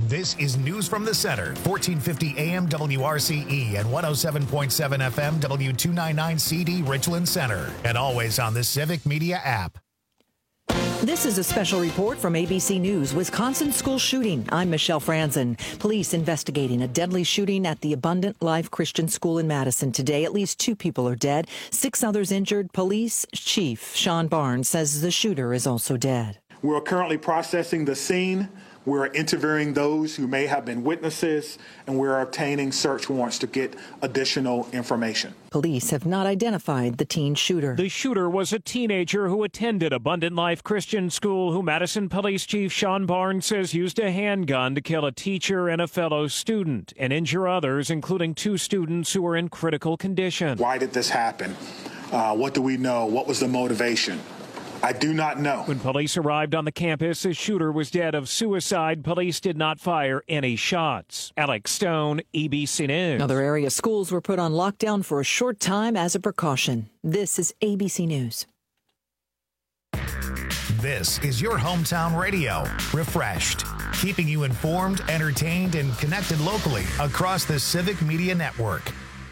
This is News from the Center, 1450 AM WRCE and 107.7 FM W299 CD Richland Center, and always on the Civic Media app. This is a special report from ABC News. Wisconsin school shooting. I'm Michelle Franzen. Police investigating a deadly shooting at the Abundant Life Christian School in Madison today. At least 2 people are dead, 6 others injured. Police Chief Sean Barnes says the shooter is also dead. We're currently processing the scene. We're interviewing those who may have been witnesses, and we're obtaining search warrants to get additional information. Police have not identified the teen shooter. The shooter was a teenager who attended Abundant Life Christian School, who Madison Police Chief Sean Barnes says used a handgun to kill a teacher and a fellow student and injure others, including 2 students who were in critical condition. Why did this happen? What do we know? What was the motivation? I do not know. When police arrived on the campus, the shooter was dead of suicide. Police did not fire any shots. Alex Stone, ABC News. Other area schools were put on lockdown for a short time as a precaution. This is ABC News. This is your hometown radio, refreshed, keeping you informed, entertained, and connected locally across the Civic Media Network.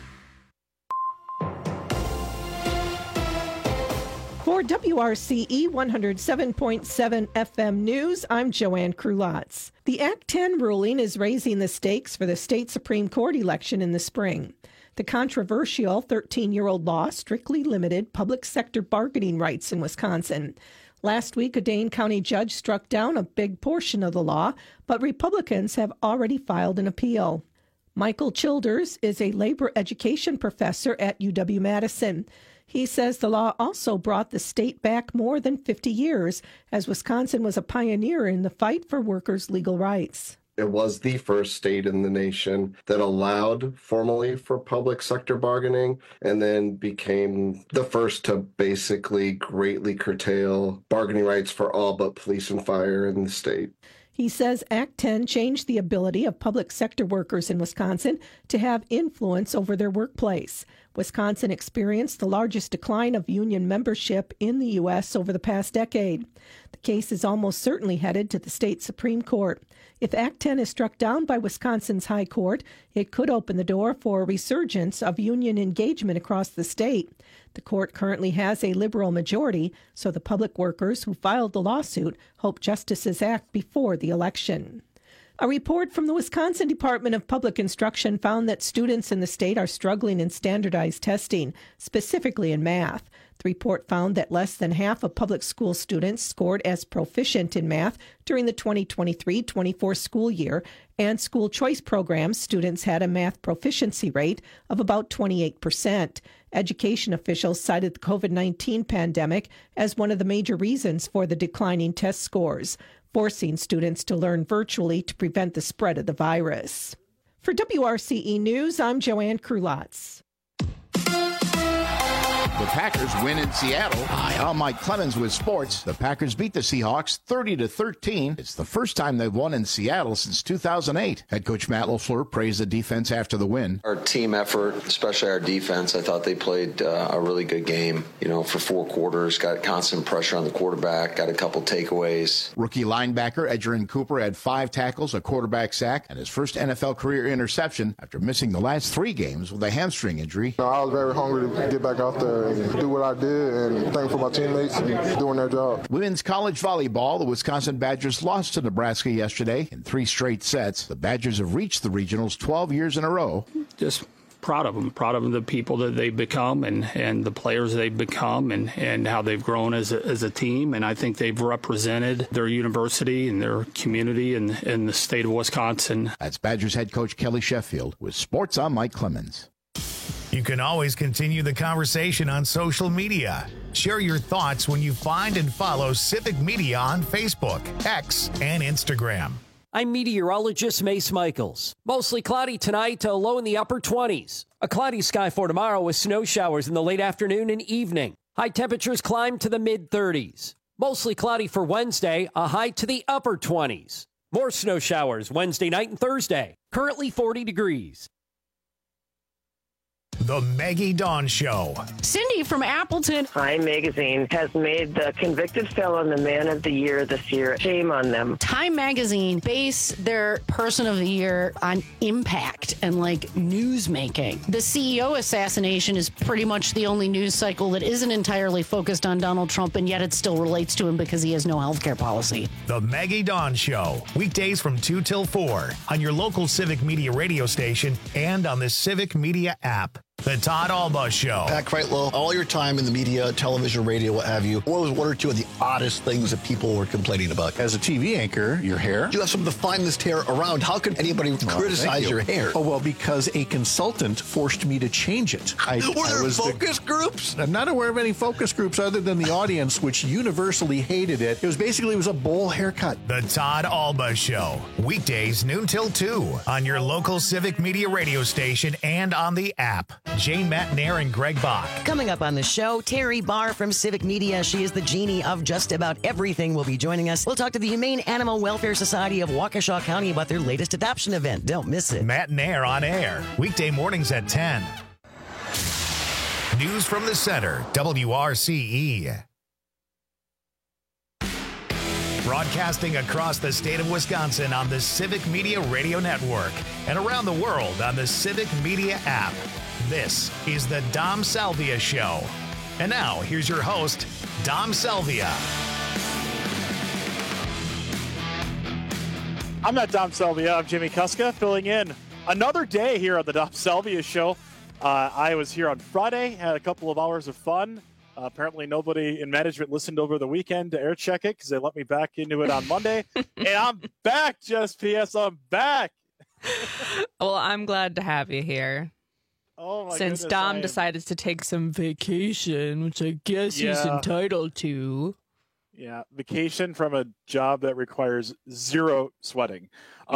For WRCE 107.7 FM News, I'm Joanne Krulotz. The Act 10 ruling is raising the stakes for the state Supreme Court election in the spring. The controversial 13-year-old law strictly limited public sector bargaining rights in Wisconsin. Last week, a Dane County judge struck down a big portion of the law, but Republicans have already filed an appeal. Michael Childers is a labor education professor at UW-Madison. He says the law also brought the state back more than 50 years, as Wisconsin was a pioneer in the fight for workers' legal rights. It was the first state in the nation that allowed formally for public sector bargaining, and then became the first to basically greatly curtail bargaining rights for all but police and fire in the state. He says Act 10 changed the ability of public sector workers in Wisconsin to have influence over their workplace. Wisconsin experienced the largest decline of union membership in the U.S. over the past decade. The case is almost certainly headed to the state Supreme Court. If Act 10 is struck down by Wisconsin's High Court, it could open the door for a resurgence of union engagement across the state. The court currently has a liberal majority, so the public workers who filed the lawsuit hope justices act before the election. A report from the Wisconsin Department of Public Instruction found that students in the state are struggling in standardized testing, specifically in math. The report found that less than half of public school students scored as proficient in math during the 2023-24 school year, and school choice programs students had a math proficiency rate of about 28%. Education officials cited the COVID-19 pandemic as one of the major reasons for the declining test scores, forcing students to learn virtually to prevent the spread of the virus. For WRCE News, I'm Joanne Krulotz. The Packers win in Seattle. Hi, I'm Mike Clemens with sports. The Packers beat the Seahawks 30-13. It's the first time they've won in Seattle since 2008. Head coach Matt LaFleur praised the defense after the win. Our team effort, especially our defense, I thought they played a really good game. For 4 quarters, got constant pressure on the quarterback, got a couple takeaways. Rookie linebacker Edgerrin Cooper had 5 tackles, a quarterback sack, and his first NFL career interception after missing the last 3 games with a hamstring injury. I was very hungry to get back out there and do what I did, and thankful for my teammates and doing their job. Women's college volleyball, the Wisconsin Badgers lost to Nebraska yesterday in 3 straight sets. The Badgers have reached the regionals 12 years in a row. Just proud of them, the people that they've become and the players they've become and how they've grown as a team. And I think they've represented their university and their community and the state of Wisconsin. That's Badgers head coach Kelly Sheffield with Sports. I'm Mike Clemens. You can always continue the conversation on social media. Share your thoughts when you find and follow Civic Media on Facebook, X, and Instagram. I'm meteorologist Mace Michaels. Mostly cloudy tonight, a low in the upper 20s. A cloudy sky for tomorrow with snow showers in the late afternoon and evening. High temperatures climb to the mid-30s. Mostly cloudy for Wednesday, a high to the upper 20s. More snow showers Wednesday night and Thursday. Currently 40 degrees. The Maggie Dawn Show. Cindy from Appleton. Time Magazine has made the convicted felon the man of the year this year. Shame on them. Time Magazine base their person of the year on impact and news making. The CEO assassination is pretty much the only news cycle that isn't entirely focused on Donald Trump, and yet it still relates to him because he has no health care policy. The Maggie Dawn Show. Weekdays from 2 till 4 on your local Civic Media radio station and on the Civic Media app. The Todd Alba Show. Pat Kreitlow, all your time in the media, television, radio, what have you, what was one or two of the oddest things that people were complaining about? As a TV anchor, your hair. You have some of the finest hair around. How could anybody criticize your hair? Oh, well, because a consultant forced me to change it. Were there focus groups? I'm not aware of any focus groups other than the audience, which universally hated it. It was a bowl haircut. The Todd Alba Show. Weekdays noon till 2 on your local Civic Media radio station and on the app. Jane Matnair and Greg Bach. Coming up on the show, Terry Barr from Civic Media. She is the genie of just about everything. Will be joining us. We'll talk to the Humane Animal Welfare Society of Waukesha County about their latest adoption event. Don't miss it. Matnair on air. Weekday mornings at 10. News from the center. WRCE. Broadcasting across the state of Wisconsin on the Civic Media Radio Network and around the world on the Civic Media app. This is the Dom Salvia Show. And now, here's your host, Dom Salvia. I'm not Dom Salvia. I'm Jimmy Kuska, filling in another day here on the Dom Salvia Show. I was here on Friday, had a couple of hours of fun. Apparently nobody in management listened over the weekend to air check it because they let me back into it on Monday. And I'm back, Just PS. I'm back. Well, I'm glad to have you here. Oh my Since goodness, Dom decided to take some vacation, which I guess he's entitled to. Yeah, vacation from a job that requires zero sweating.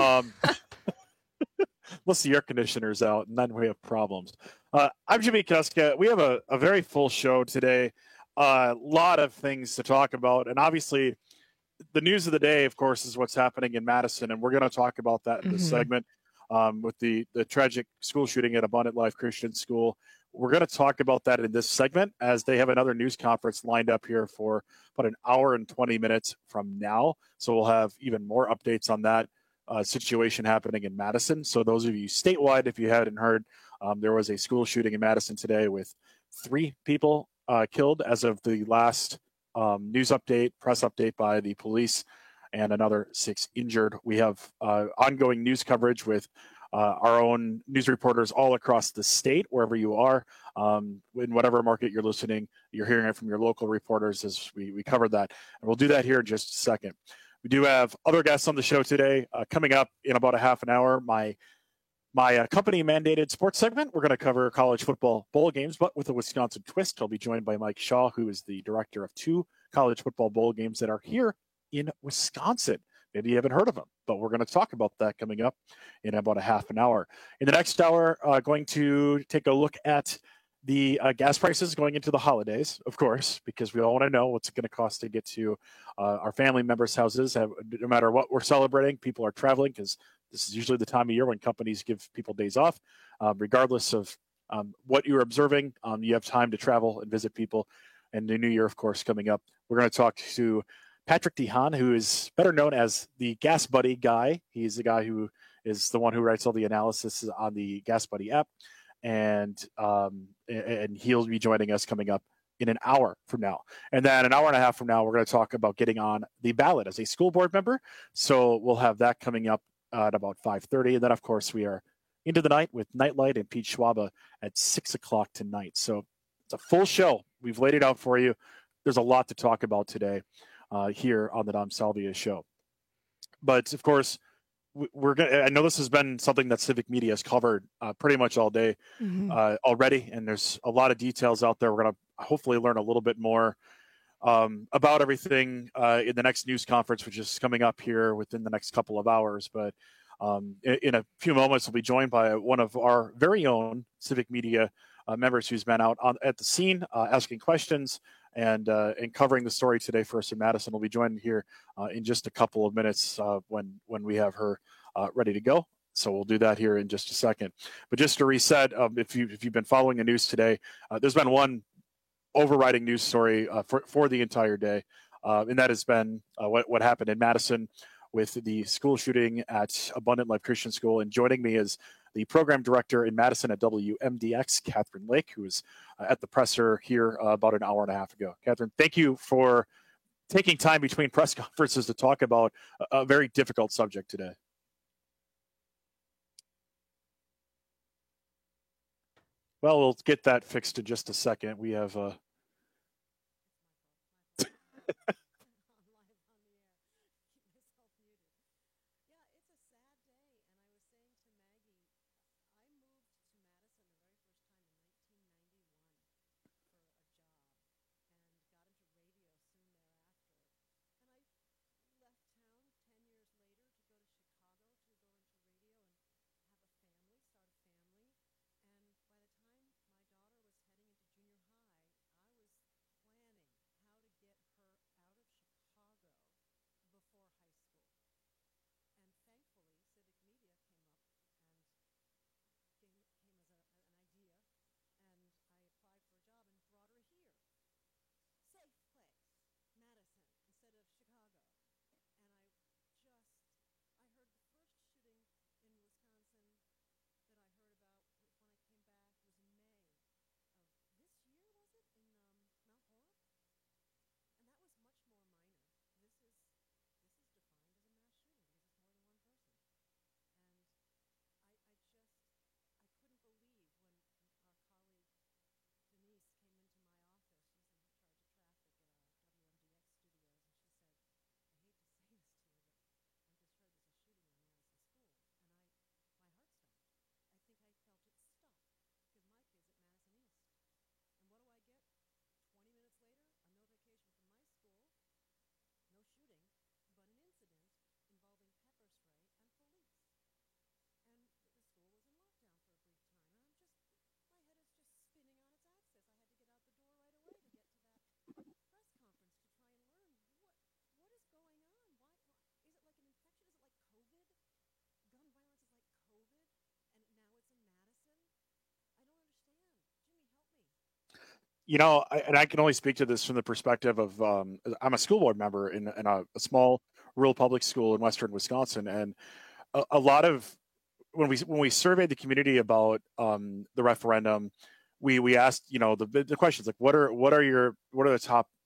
Unless the air conditioner's out, and then we have problems. I'm Jimmy Kuska. We have a very full show today. A lot of things to talk about. And obviously, the news of the day, of course, is what's happening in Madison. And we're going to talk about that in this segment with the tragic school shooting at Abundant Life Christian School. We're going to talk about that in this segment as they have another news conference lined up here for about an hour and 20 minutes from now. So we'll have even more updates on that situation happening in Madison. So those of you statewide, if you hadn't heard, there was a school shooting in Madison today with 3 people killed as of the last news update, press update by the police, and another 6 injured. We have ongoing news coverage with our own news reporters all across the state, wherever you are, in whatever market you're listening, you're hearing it from your local reporters as we cover that. And we'll do that here in just a second. We do have other guests on the show today. Coming up in about a half an hour, my company-mandated sports segment. We're going to cover college football bowl games, but with a Wisconsin twist. I'll be joined by Mike Shaw, who is the director of 2 college football bowl games that are here in Wisconsin. Maybe you haven't heard of them, but we're going to talk about that coming up in about a half an hour. In the next hour, going to take a look at the gas prices going into the holidays, of course, because we all want to know what's it going to cost to get to our family members' houses. No matter what we're celebrating, people are traveling because this is usually the time of year when companies give people days off. Regardless of what you're observing, you have time to travel and visit people. And the new year, of course, coming up. We're going to talk to Patrick DeHaan, who is better known as the Gas Buddy guy. He's the guy who is the one who writes all the analysis on the Gas Buddy app. And he'll be joining us coming up in an hour from now. And then an hour and a half from now, we're going to talk about getting on the ballot as a school board member. So we'll have that coming up at about 5:30. And then, of course, we are into the night with Nightlight and Pete Schwaba at 6 o'clock tonight. So it's a full show. We've laid it out for you. There's a lot to talk about today here on the Dom Salvia Show. But, of course, I know this has been something that Civic Media has covered pretty much all day already, and there's a lot of details out there. We're going to hopefully learn a little bit more about everything in the next news conference, which is coming up here within the next couple of hours. But in a few moments, we'll be joined by one of our very own Civic Media members who's been out at the scene asking questions and covering the story today for us in Madison. We'll be joined here in just a couple of minutes when we have her ready to go. So we'll do that here in just a second. But just to reset, if you've been following the news today, there's been one overriding news story for the entire day, and that has been what happened in Madison with the school shooting at Abundant Life Christian School. And joining me is the program director in Madison at WMDX, Catherine Lake, who was at the presser here about an hour and a half ago. Catherine, thank you for taking time between press conferences to talk about a very difficult subject today. Well, we'll get that fixed in just a second. We have I can only speak to this from the perspective of I'm a school board member in a small rural public school in western Wisconsin, and a lot of when we surveyed the community about the referendum, we asked the questions like what are the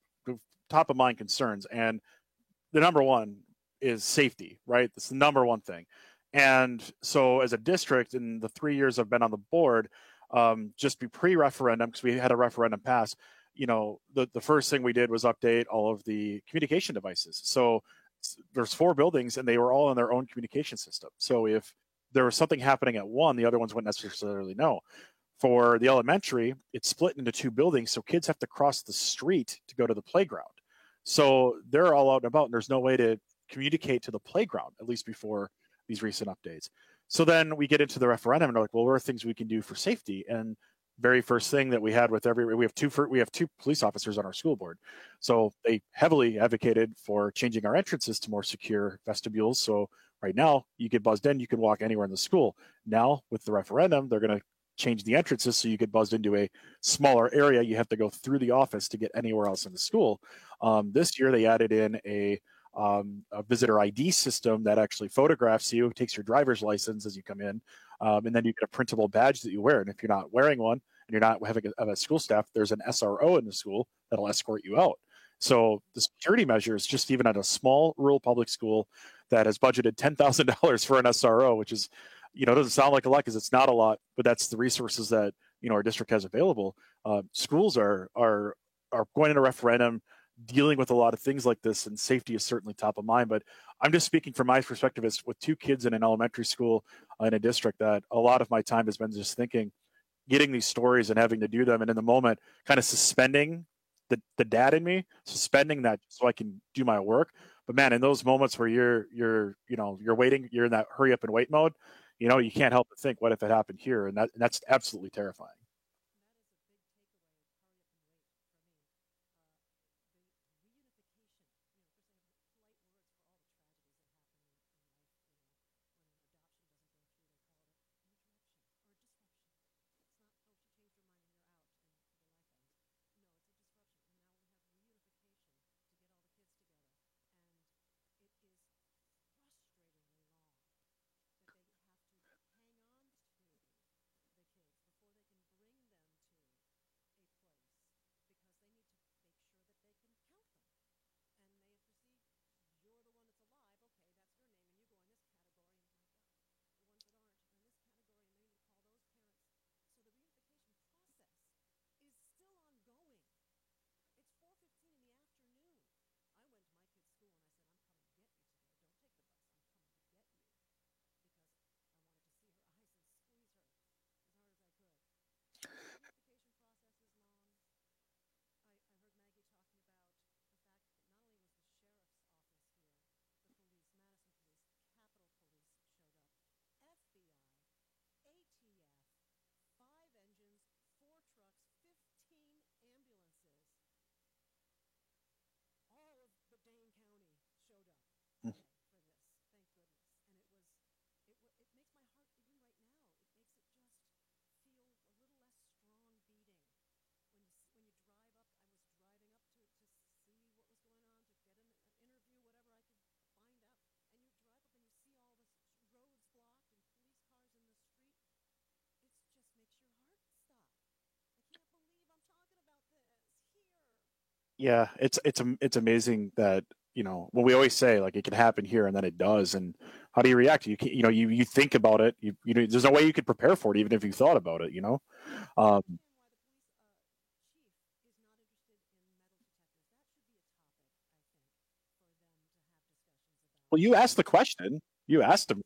top of mind concerns, and the number one is safety, right? That's the number one thing. And so as a district, in the 3 years I've been on the board, just be pre-referendum, because we had a referendum pass, the first thing we did was update all of the communication devices. So there's 4 buildings and they were all in their own communication system. So if there was something happening at one, the other ones wouldn't necessarily know. For the elementary, it's split into 2 buildings, so kids have to cross the street to go to the playground. So they're all out and about, and there's no way to communicate to the playground, at least before these recent updates. So then we get into the referendum and we're like, well, what are things we can do for safety? And very first thing that we had with we have two police officers on our school board. So they heavily advocated for changing our entrances to more secure vestibules. So right now you get buzzed in, you can walk anywhere in the school. Now with the referendum, they're going to change the entrances so you get buzzed into a smaller area. You have to go through the office to get anywhere else in the school. This year they added in a visitor ID system that actually photographs you, takes your driver's license as you come in, and then you get a printable badge that you wear. And if you're not wearing one and you're not having a school staff, there's an SRO in the school that'll escort you out. So the security measures, just even at a small rural public school that has budgeted $10,000 for an SRO, which is, doesn't sound like a lot because it's not a lot, but that's the resources that, our district has available. Schools are going into referendum, dealing with a lot of things like this, and safety is certainly top of mind. But I'm just speaking from my perspective as with 2 kids in an elementary school in a district, that a lot of my time has been just thinking, getting these stories and having to do them, and in the moment kind of suspending the dad in me, suspending that so I can do my work. But man, in those moments where you're waiting, you're in that hurry up and wait mode, you can't help but think, what if it happened here? And that's absolutely terrifying. Yeah, it's amazing that, when we always say like it can happen here and then it does, and how do you react? You think about it. There's no way you could prepare for it even if you thought about it. Well, you asked the question. You asked him.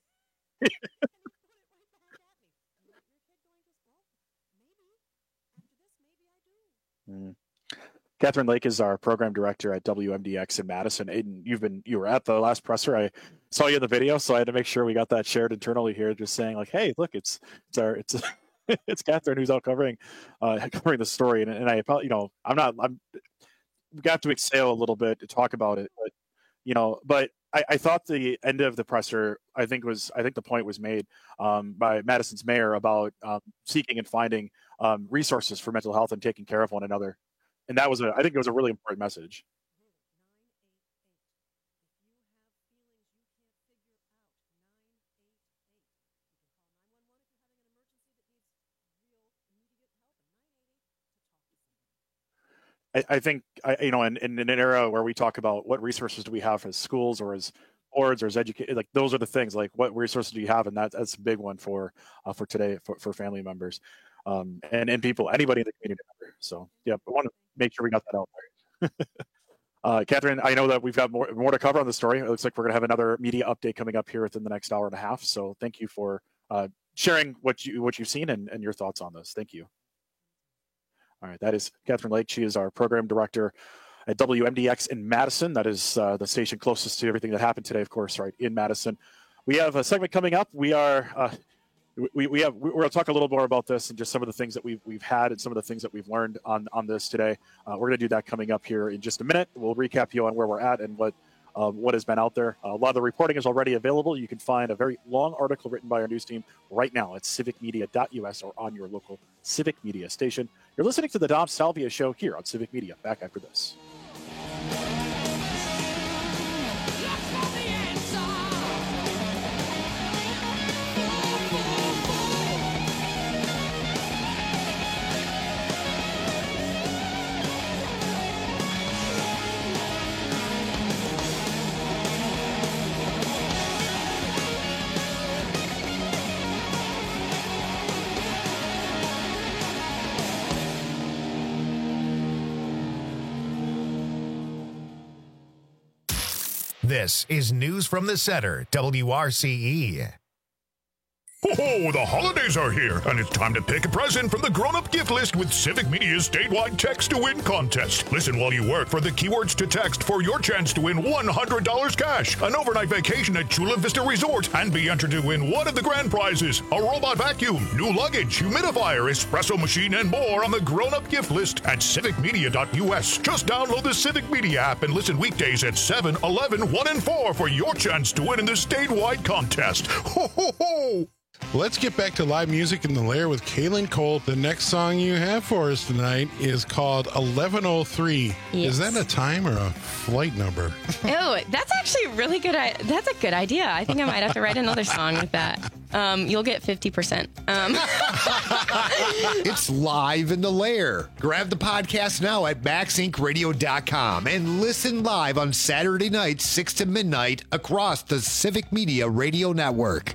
Catherine Lake is our program director at WMDX in Madison. Aiden, you were at the last presser. I saw you in the video, so I had to make sure we got that shared internally here. Just saying, like, hey, look, it's it's Catherine who's out covering the story, and I probably we got to exhale a little bit to talk about it, but I thought the end of the presser, I think the point was made by Madison's mayor about seeking and finding resources for mental health and taking care of one another. And I think it was a really important message. I think, in an era where we talk about what resources do we have as schools or as boards or as educators, like those are the things, like what resources do you have? And that's a big one for today, for family members and people, anybody in the community member. So, yeah, I want to make sure we got that out there. Catherine, I know that we've got more to cover on the story. It looks like we're going to have another media update coming up here within the next hour and a half. So thank you for sharing what you've seen and your thoughts on this. Thank you. All right, that is Catherine Lake. She is our program director at WMDX in Madison. That is the station closest to everything that happened today, of course, right in Madison. We have a segment coming up. We're going to talk a little more about this and just some of the things that we've had and some of the things that we've learned on this today. We're going to do that coming up here in just a minute. We'll recap you on where we're at and what has been out there. A lot of the reporting is already available. You can find a very long article written by our news team right now at civicmedia.us or on your local Civic Media station. You're listening to the Dom Salvia Show here on Civic Media. Back after this. This is News from the Center, WRCE. Oh, the holidays are here, and it's time to pick a present from the grown-up gift list with Civic Media's statewide Text to Win contest. Listen while you work for the keywords to text for your chance to win $100 cash, an overnight vacation at Chula Vista Resort, and be entered to win one of the grand prizes, a robot vacuum, new luggage, humidifier, espresso machine, and more on the grown-up gift list at civicmedia.us. Just download the Civic Media app and listen weekdays at 7, 11, 1, and 4 for your chance to win in the statewide contest. Ho, ho, ho! Let's get back to live music in the Lair with Kaylin Cole. The next song you have for us tonight is called 1103. Yes. Is that a time or a flight number? Oh, that's actually really good. That's a good idea. I think I might have to write another song with that. You'll get 50%. It's live in the Lair. Grab the podcast now at MaxIncRadio.com and listen live on Saturday nights, 6 to midnight across the Civic Media Radio Network.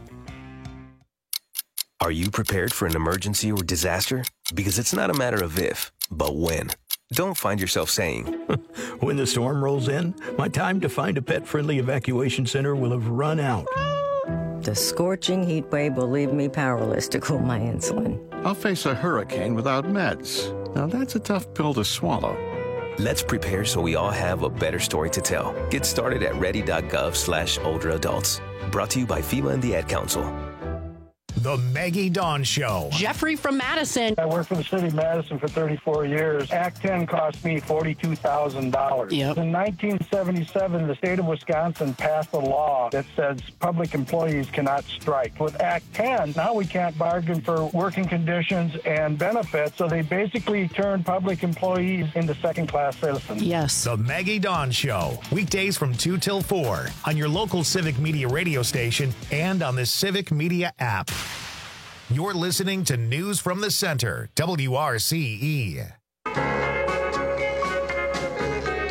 Are you prepared for an emergency or disaster? Because it's not a matter of if, but when. Don't find yourself saying, when the storm rolls in, my time to find a pet-friendly evacuation center will have run out. The scorching heat wave will leave me powerless to cool my insulin. I'll face a hurricane without meds. Now that's a tough pill to swallow. Let's prepare so we all have a better story to tell. Get started at ready.gov/older adults. Brought to you by FEMA and the Ad Council. The Maggie Dawn Show. Jeffrey from Madison. I worked for the city of Madison for 34 years. Act 10 cost me $42,000. Yep. In 1977, the state of Wisconsin passed a law that says public employees cannot strike. With Act 10, now we can't bargain for working conditions and benefits, so they basically turned public employees into second-class citizens. Yes. The Maggie Dawn Show. Weekdays from 2 till 4 on your local Civic Media radio station and on the Civic Media app. You're listening to News from the Center, WRCE.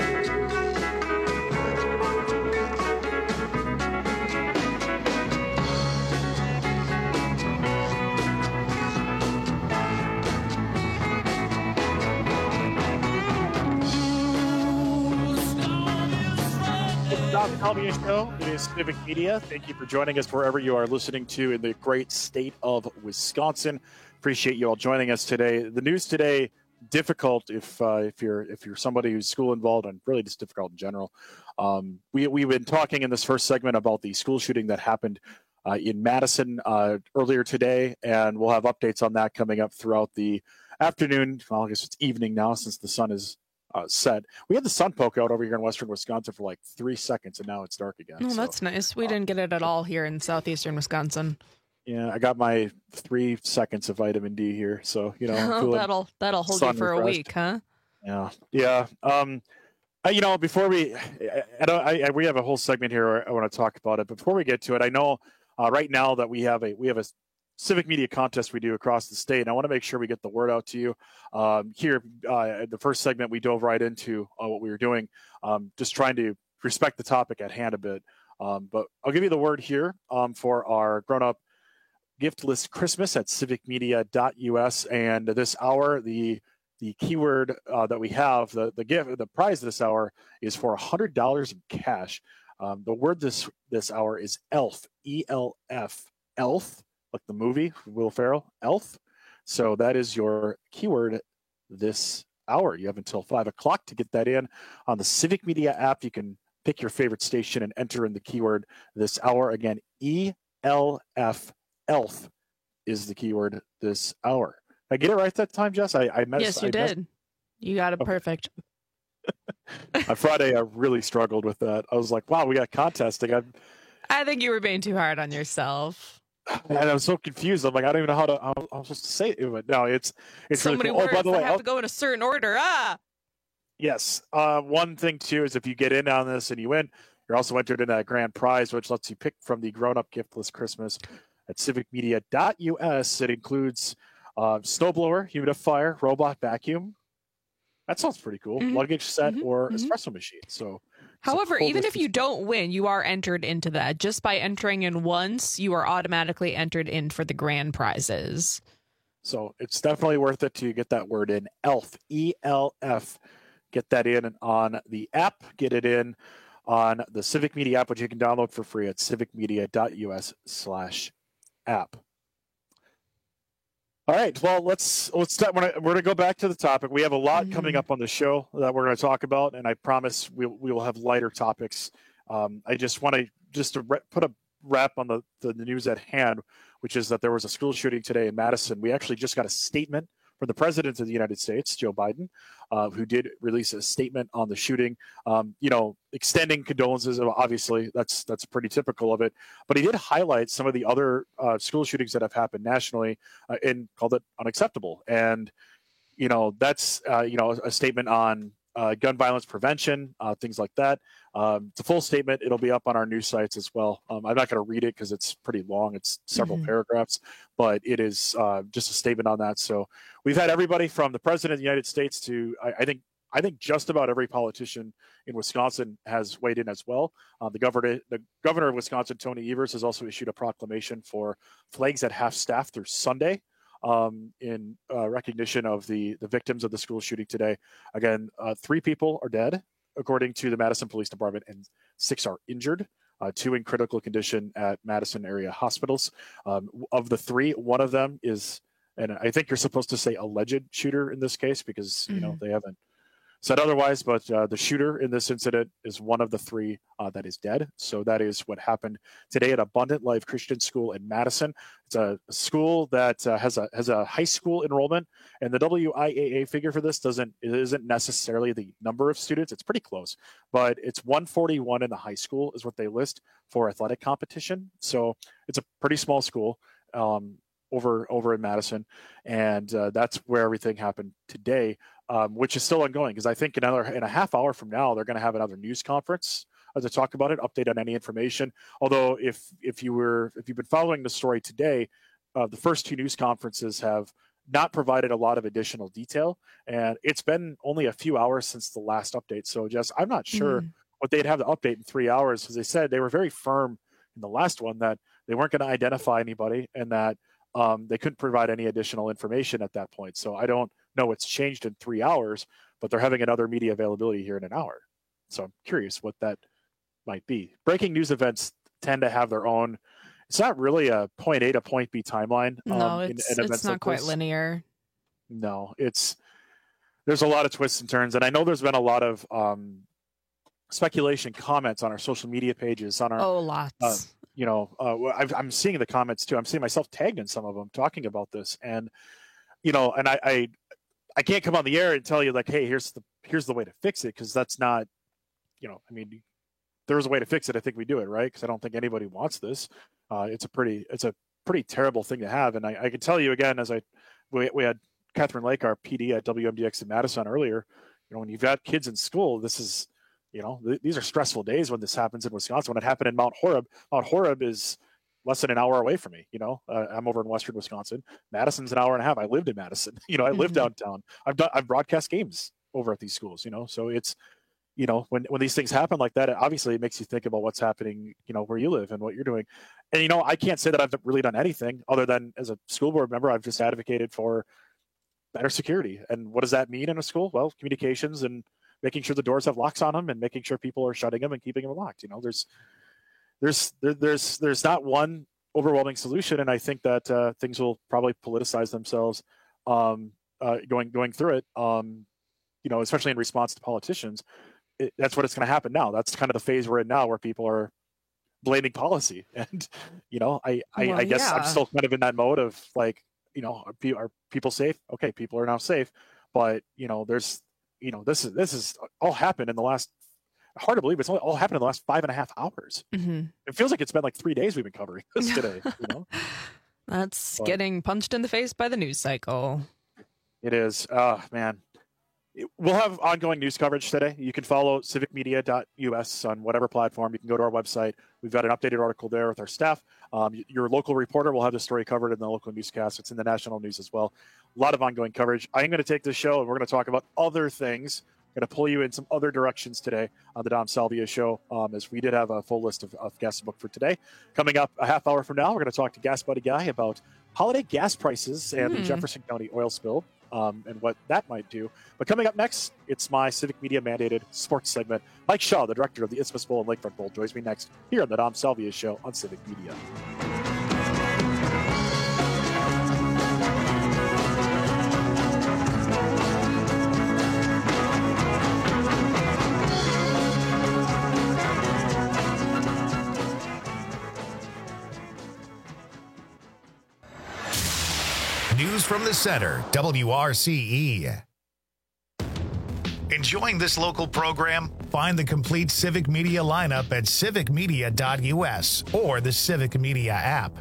Dom Salvia Show. It is Civic Media. Thank you for joining us wherever you are listening to in the great state of Wisconsin. Appreciate you all joining us today. The news today, difficult if you're somebody who's school involved, and really just difficult in general. We've been talking in this first segment about the school shooting that happened in Madison earlier today, and we'll have updates on that coming up throughout the afternoon. Well, I guess it's evening now since the sun is set. We had the sun poke out over here in western Wisconsin for like 3 seconds, and now it's dark again. Oh, that's nice. We didn't get it at all here in southeastern Wisconsin. Yeah, I got my 3 seconds of vitamin D here, so that'll hold you for a week, huh? Yeah. Before we have a whole segment here I want to talk about it. But before we get to it, I know right now that we have a civic media contest we do across the state, and I want to make sure we get the word out to you. Here, the first segment, we dove right into what we were doing, just trying to respect the topic at hand a bit. But I'll give you the word here for our grown-up gift list Christmas at civicmedia.us. And this hour, the keyword that we have, the prize this hour is for $100 in cash. The word this hour is ELF, E-L-F, ELF. Like the movie, Will Ferrell, ELF. So that is your keyword this hour. You have until 5 o'clock to get that in. On the Civic Media app, you can pick your favorite station and enter in the keyword this hour. Again, E-L-F, ELF is the keyword this hour. Did I get it right that time, Jess? Yes, you did. You got it perfect. On Friday, I really struggled with that. I was like, wow, we got contesting. I think you were being too hard on yourself. And I was so confused. I'm like, I don't even know how I'm supposed to say it. But no, it's so really many cool. words By the way, that have to go in a certain order. Yes. One thing too is if you get in on this and you win, you're also entered in that grand prize, which lets you pick from the grown-up gift list Christmas at civicmedia.us. It includes snowblower, humidifier, robot vacuum. That sounds pretty cool. Mm-hmm. Luggage set or espresso machine. So. However, even if you don't win, you are entered into that. Just by entering in once, you are automatically entered in for the grand prizes. So it's definitely worth it to get that word in. ELF, E-L-F. Get that in on the app. Get it in on the Civic Media app, which you can download for free at civicmedia.us/app. All right. Well, let's start. We're going to go back to the topic. We have a lot coming up on the show that we're going to talk about, and I promise we will have lighter topics. I just want to put a wrap on the news at hand, which is that there was a school shooting today in Madison. We actually just got a statement from the President of the United States, Joe Biden, who did release a statement on the shooting, extending condolences. Obviously, that's pretty typical of it. But he did highlight some of the other school shootings that have happened nationally and called it unacceptable. And, that's, a statement on gun violence prevention, things like that. It's a full statement. It'll be up on our news sites as well. I'm not going to read it because it's pretty long. It's several paragraphs, but it is just a statement on that. So we've had everybody from the President of the United States to, I think just about every politician in Wisconsin has weighed in as well. The governor of Wisconsin, Tony Evers, has also issued a proclamation for flags at half-staff through Sunday. In recognition of the victims of the school shooting today. Again, 3 people are dead, according to the Madison Police Department, and 6 are injured, 2 in critical condition at Madison area hospitals. Of the 3, one of them is, and I think you're supposed to say alleged shooter in this case because, they haven't said otherwise, but the shooter in this incident is one of the 3 that is dead. So that is what happened today at Abundant Life Christian School in Madison. It's a school that has a high school enrollment, and the WIAA figure for this isn't necessarily the number of students. It's pretty close, but it's 141 in the high school is what they list for athletic competition. So it's a pretty small school. Over in Madison, and that's where everything happened today, which is still ongoing because I think in a half hour from now they're going to have another news conference to talk about it, update on any information. Although if you've been following the story today, the first 2 news conferences have not provided a lot of additional detail, and it's been only a few hours since the last update. So, Jess, I'm not sure what they'd have to update in 3 hours because they said they were very firm in the last one that they weren't going to identify anybody and that they couldn't provide any additional information at that point. So I don't know what's changed in 3 hours, but they're having another media availability here in an hour. So I'm curious what that might be. Breaking news events tend to have their own. It's not really a point A to point B timeline. No, it's not like quite linear. No, there's a lot of twists and turns, and I know there's been a lot of speculation comments on our social media pages. On our lots. I'm seeing the comments too. I'm seeing myself tagged in some of them talking about this, and and I can't come on the air and tell you like, hey, here's the way to fix it, because that's not, I mean, there's a way to fix it. I think we do it right, because I don't think anybody wants this. It's a pretty terrible thing to have, and I can tell you again, as we had Catherine Lake, our PD at WMDX in Madison earlier. When you've got kids in school, this is, these are stressful days when this happens in Wisconsin. When it happened in Mount Horeb is less than an hour away from me. I'm over in Western Wisconsin. Madison's an hour and a half. I lived in Madison. I live downtown. I've broadcast games over at these schools. So it's, when these things happen like that, obviously it makes you think about what's happening, where you live and what you're doing. And, I can't say that I've really done anything other than as a school board member, I've just advocated for better security. And what does that mean in a school? Well, communications and making sure the doors have locks on them and making sure people are shutting them and keeping them locked. There's not one overwhelming solution. And I think that things will probably politicize themselves going through it, especially in response to politicians. That's what it's going to happen now. That's kind of the phase we're in now, where people are blaming policy. And, I guess I'm still kind of in that mode of like, are people safe? Okay, people are now safe, but this is all happened in the last. Hard to believe it's all happened in the last 5.5 hours. Mm-hmm. It feels like it's been like 3 days we've been covering this today. That's getting punched in the face by the news cycle. It is. Man. We'll have ongoing news coverage today. You can follow civicmedia.us on whatever platform. You can go to our website. We've got an updated article there with our staff. Your local reporter will have the story covered in the local newscast. It's in the national news as well. A lot of ongoing coverage. I'm going to take this show and we're going to talk about other things. I'm going to pull you in some other directions today on the Dom Salvia Show, as we did have a full list of guests booked for today. Coming up a half hour from now, we're going to talk to Gas Buddy Guy about holiday gas prices and the Jefferson County oil spill. And what that might do. But coming up next, it's my Civic Media mandated sports segment. Mike Shaw, the director of the Isthmus Bowl and Lakefront Bowl, joins me next here on the Dom Salvia Show on Civic Media. News from the center, WRCE. Enjoying this local program? Find the complete Civic Media lineup at civicmedia.us or the Civic Media app.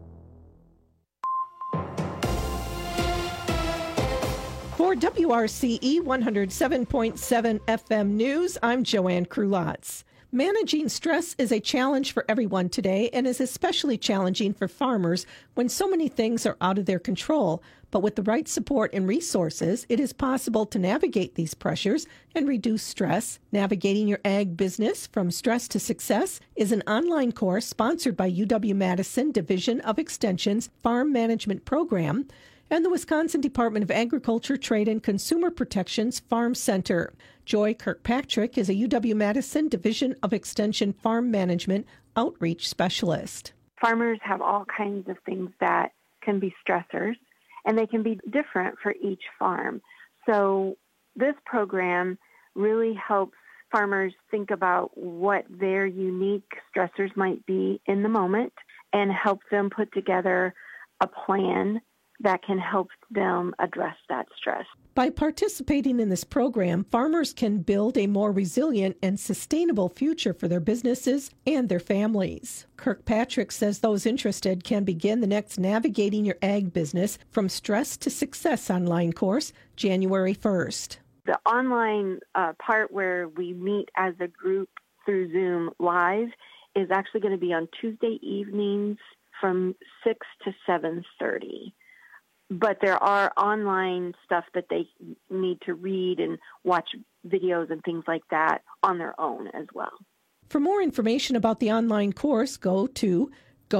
For WRCE 107.7 FM News, I'm Joanne Krulotz. Managing stress is a challenge for everyone today and is especially challenging for farmers when so many things are out of their control. But with the right support and resources, it is possible to navigate these pressures and reduce stress. Navigating Your Ag Business from Stress to Success is an online course sponsored by UW-Madison Division of Extension's Farm Management Program and the Wisconsin Department of Agriculture, Trade, and Consumer Protection's Farm Center. Joy Kirkpatrick is a UW-Madison Division of Extension Farm Management Outreach Specialist. Farmers have all kinds of things that can be stressors, and they can be different for each farm. So this program really helps farmers think about what their unique stressors might be in the moment and help them put together a plan that can help them address that stress. By participating in this program, farmers can build a more resilient and sustainable future for their businesses and their families. Kirkpatrick says those interested can begin the next Navigating Your Ag Business from Stress to Success online course January 1st. The online part where we meet as a group through Zoom live is actually going to be on Tuesday evenings from 6 to 7:30. But there are online stuff that they need to read and watch videos and things like that on their own as well. For more information about the online course, go to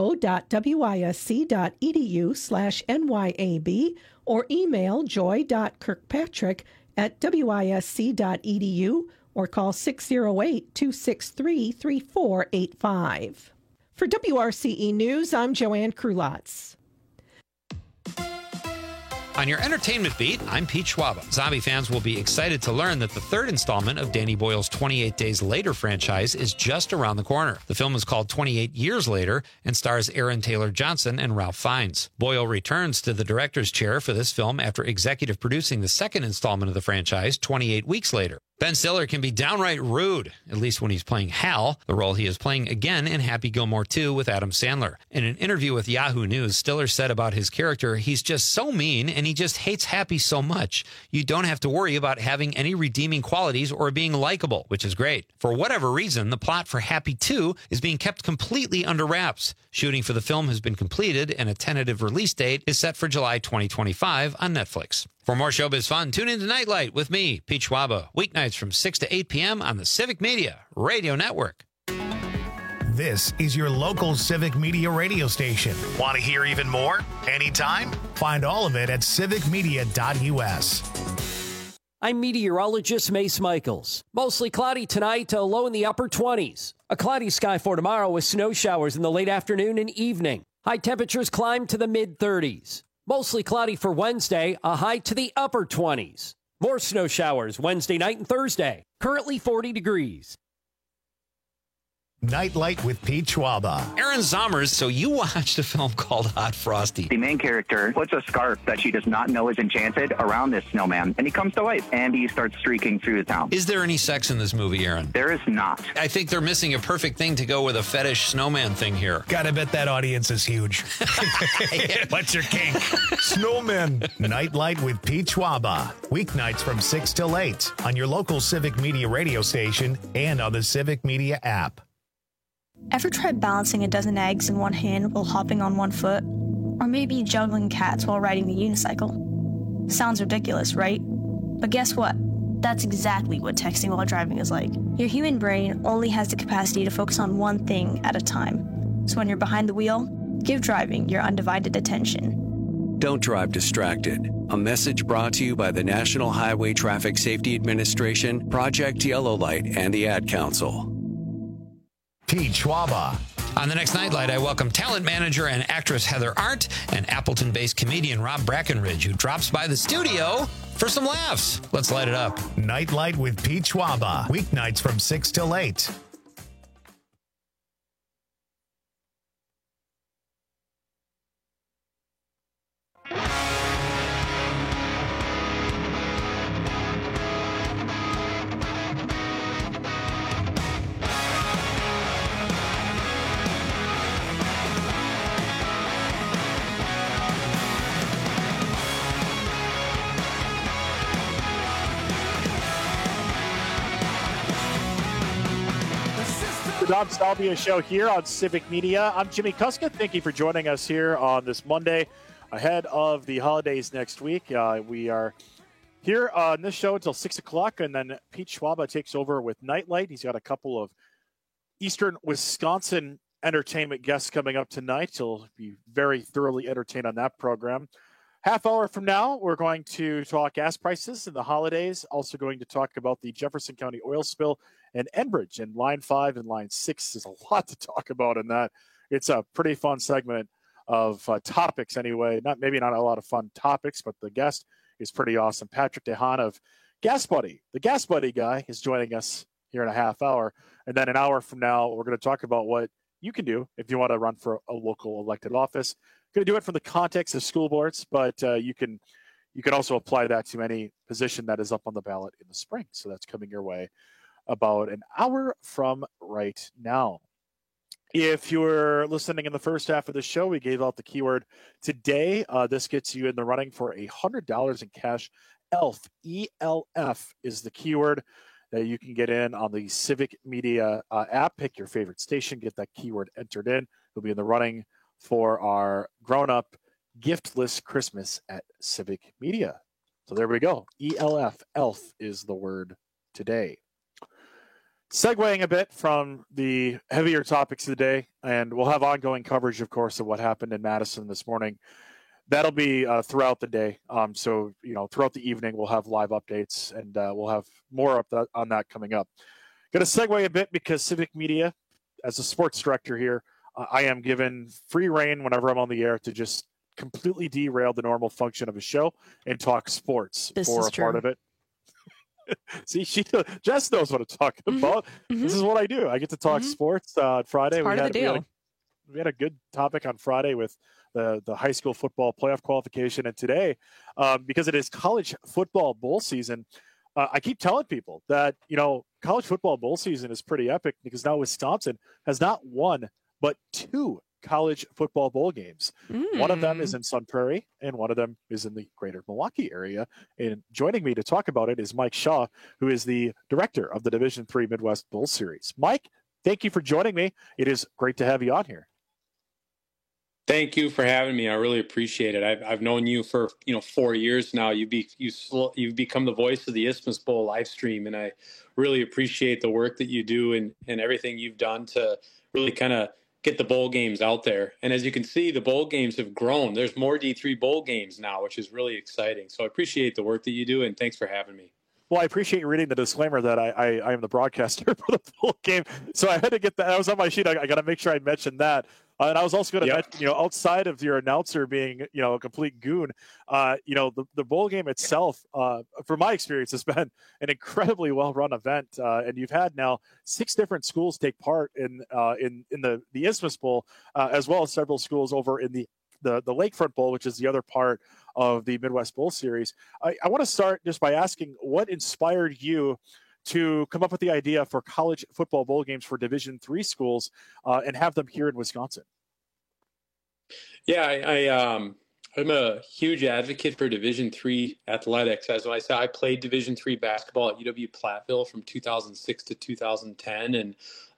go.wisc.edu/NYAB or email joy.kirkpatrick@wisc.edu or call 608-263-3485. For WRCE News, I'm Joanne Krulotz. On your entertainment beat, I'm Pete Schwaba. Zombie fans will be excited to learn that the third installment of Danny Boyle's 28 Days Later franchise is just around the corner. The film is called 28 Years Later and stars Aaron Taylor Johnson and Ralph Fiennes. Boyle returns to the director's chair for this film after executive producing the second installment of the franchise 28 weeks later. Ben Stiller can be downright rude, at least when he's playing Hal, the role he is playing again in Happy Gilmore 2 with Adam Sandler. In an interview with Yahoo News, Stiller said about his character, he's just so mean and he just hates Happy so much. You don't have to worry about having any redeeming qualities or being likable, which is great. For whatever reason, the plot for Happy 2 is being kept completely under wraps. Shooting for the film has been completed and a tentative release date is set for July 2025 on Netflix. For more showbiz fun, tune in to Nightlight with me, Pete Schwaba, weeknights from 6 to 8 p.m. on the Civic Media Radio Network. This is your local Civic Media radio station. Want to hear even more? Anytime? Find all of it at civicmedia.us. I'm meteorologist Mace Michaels. Mostly cloudy tonight, a low in the upper 20s. A cloudy sky for tomorrow with snow showers in the late afternoon and evening. High temperatures climb to the mid-30s. Mostly cloudy for Wednesday, a high to the upper 20s. More snow showers Wednesday night and Thursday. Currently 40 degrees. Nightlight with Pete Schwaba. Aaron Zommers, so you watched a film called Hot Frosty. The main character puts a scarf that she does not know is enchanted around this snowman, and he comes to life, and he starts streaking through the town. Is there any sex in this movie, Aaron? There is not. I think they're missing a perfect thing to go with a fetish snowman thing here. Gotta bet that audience is huge. What's your kink? Snowmen. Nightlight with Pete Schwaba. Weeknights from 6 till 8 on your local Civic Media radio station and on the Civic Media app. Ever tried balancing a dozen eggs in one hand while hopping on one foot? Or maybe juggling cats while riding the unicycle? Sounds ridiculous, right? But guess what? That's exactly what texting while driving is like. Your human brain only has the capacity to focus on one thing at a time. So when you're behind the wheel, give driving your undivided attention. Don't drive distracted. A message brought to you by the National Highway Traffic Safety Administration, Project Yellow Light, and the Ad Council. Pete Schwaba. On the next Nightlight, I welcome talent manager and actress Heather Arndt and Appleton-based comedian Rob Brackenridge, who drops by the studio for some laughs. Let's light it up. Nightlight with Pete Schwaba. Weeknights from 6 till 8. Dom Salvia Show here on Civic Media. I'm Jimmy Kuska. Thank you for joining us here on this Monday ahead of the holidays next week. We are here on this show until 6 o'clock, and then Pete Schwaba takes over with Nightlight. He's got a couple of Eastern Wisconsin entertainment guests coming up tonight. He'll be very thoroughly entertained on that program. Half hour from now, we're going to talk gas prices and the holidays. Also going to talk about the Jefferson County oil spill and Enbridge and Line 5 and Line 6. There's a lot to talk about in that. It's a pretty fun segment of topics anyway. Maybe not a lot of fun topics, but the guest is pretty awesome. Patrick DeHaan of Gas Buddy. The Gas Buddy guy is joining us here in a half hour. And then an hour from now, we're going to talk about what you can do if you want to run for a local elected office. Going to do it from the context of school boards, but you can also apply that to any position that is up on the ballot in the spring. So that's coming your way about an hour from right now. If you're listening in the first half of the show, we gave out the keyword today. This gets you in the running for $100 in cash. ELF, E-L-F is the keyword that you can get in on the Civic Media app. Pick your favorite station, get that keyword entered in. You'll be in the running for our grown-up gift list Christmas at Civic Media. So there we go. ELF, ELF is the word today. Segueing a bit from the heavier topics of the day, and we'll have ongoing coverage, of course, of what happened in Madison this morning. that'll be throughout the day. So, throughout the evening, we'll have live updates, and we'll have more on that coming up. Going to segue a bit because Civic Media, as a sports director here, I am given free reign whenever I'm on the air to just completely derail the normal function of a show and talk sports for a part of it. See, Jess knows what I'm talking about. This is what I do. I get to talk sports on Friday. It's part of the deal. We had a good topic on Friday with the high school football playoff qualification. And today, because it is college football bowl season, I keep telling people that, college football bowl season is pretty epic because now Wisconsin has not one, but 2 college football bowl games. One of them is in Sun Prairie, and one of them is in the greater Milwaukee area. And joining me to talk about it is Mike Shaw, who is the director of the Division III Midwest Bowl Series. Mike, thank you for joining me. It is great to have you on here. Thank you for having me. I really appreciate it. I've known you for 4 years now. You've become the voice of the Isthmus Bowl live stream, and I really appreciate the work that you do and everything you've done to really kind of get the bowl games out there. And as you can see, the bowl games have grown. There's more D3 bowl games now, which is really exciting. So I appreciate the work that you do, and thanks for having me. Well, I appreciate you reading the disclaimer that I am the broadcaster for the bowl game. So I had to get that. That was on my sheet. I got to make sure I mentioned that. And I was also going to mention, outside of your announcer being, a complete goon, the bowl game itself, from my experience, has been an incredibly well-run event. And you've had now 6 different schools take part in the Isthmus Bowl, as well as several schools over in the Lakefront Bowl, which is the other part of the Midwest Bowl Series. I want to start just by asking what inspired you to come up with the idea for college football bowl games for Division III schools and have them here in Wisconsin. Yeah, I'm a huge advocate for Division III athletics. As I said, I played Division III basketball at UW-Platteville from 2006 to 2010. And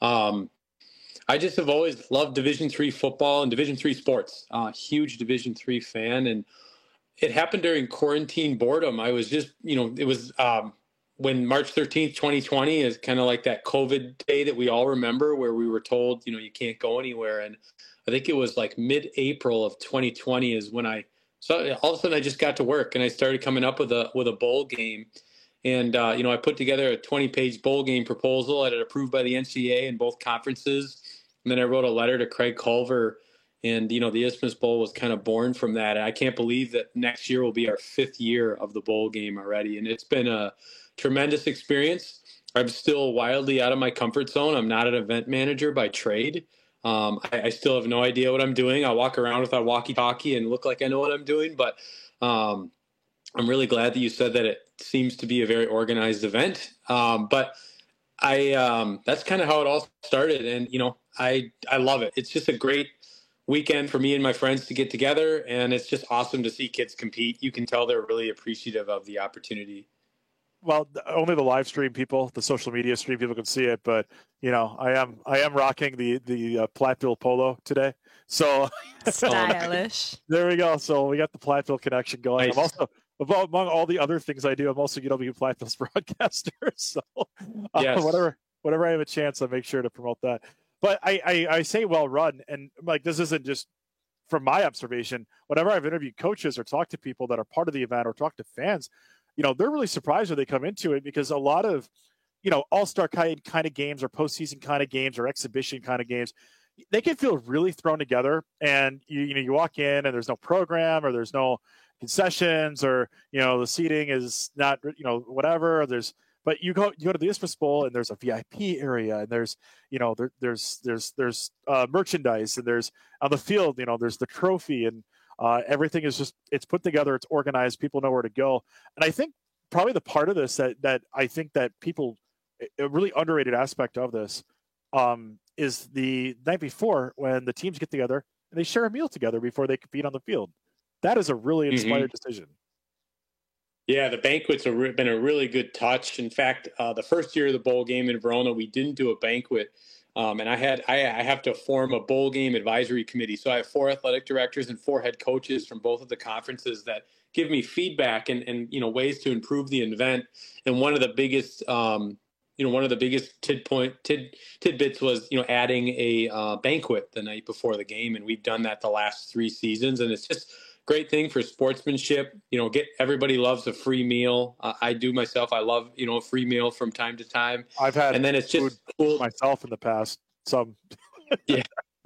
I just have always loved Division III football and Division III sports. Huge Division III fan. And it happened during quarantine boredom. I was just, it was when March 13th, 2020 is kind of like that COVID day that we all remember where we were told, you can't go anywhere. And I think it was like mid-April of 2020 is when so all of a sudden I just got to work and I started coming up with a bowl game. And, I put together a 20-page bowl game proposal. I had it approved by the NCAA in both conferences. And then I wrote a letter to Craig Culver. And, the Isthmus Bowl was kind of born from that. And I can't believe that next year will be our 5th year of the bowl game already. And it's been a tremendous experience. I'm still wildly out of my comfort zone. I'm not an event manager by trade. I still have no idea what I'm doing. I walk around with a walkie-talkie and look like I know what I'm doing. But I'm really glad that you said that it seems to be a very organized event. But that's kind of how it all started. And, I love it. It's just a great weekend for me and my friends to get together. And it's just awesome to see kids compete. You can tell they're really appreciative of the opportunity. Well, only the live stream people, the social media stream people can see it, but I am rocking the Platteville polo today. So stylish. There we go. So we got the Platteville connection going. Nice. I'm also, among all the other things I do, I'm also UW Platteville's broadcaster. So yes. whenever I have a chance, I make sure to promote that. But I say well run, and like this isn't just from my observation. Whenever I've interviewed coaches or talked to people that are part of the event or talked to fans, they're really surprised when they come into it because a lot of, all-star kind of games or postseason kind of games or exhibition kind of games, they can feel really thrown together. And you walk in and there's no program or there's no concessions or, the seating is not, whatever. But you go to the Isthmus Bowl and there's a VIP area and there's, there's merchandise and there's on the field, there's the trophy and everything is just, it's put together, it's organized, people know where to go. And I think probably the part of this that I think that people, a really underrated aspect of this is the night before when the teams get together and they share a meal together before they compete on the field. That is a really inspired decision. Yeah, the banquets have been a really good touch. In fact, the first year of the bowl game in Verona, we didn't do a banquet. And I have to form a bowl game advisory committee. So I have 4 athletic directors and 4 head coaches from both of the conferences that give me feedback and ways to improve the event. And one of the biggest tidbits was adding a banquet the night before the game, and we've done that the last 3 seasons, and it's just great thing for sportsmanship. Everybody loves a free meal. I do myself. I love, a free meal from time to time. I've had, and then it's just cool myself in the past. Some, yeah,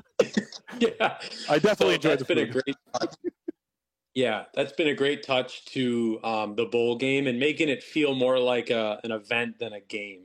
yeah. I definitely enjoyed the food. A great touch. Yeah, that's been a great touch to the bowl game and making it feel more like an event than a game.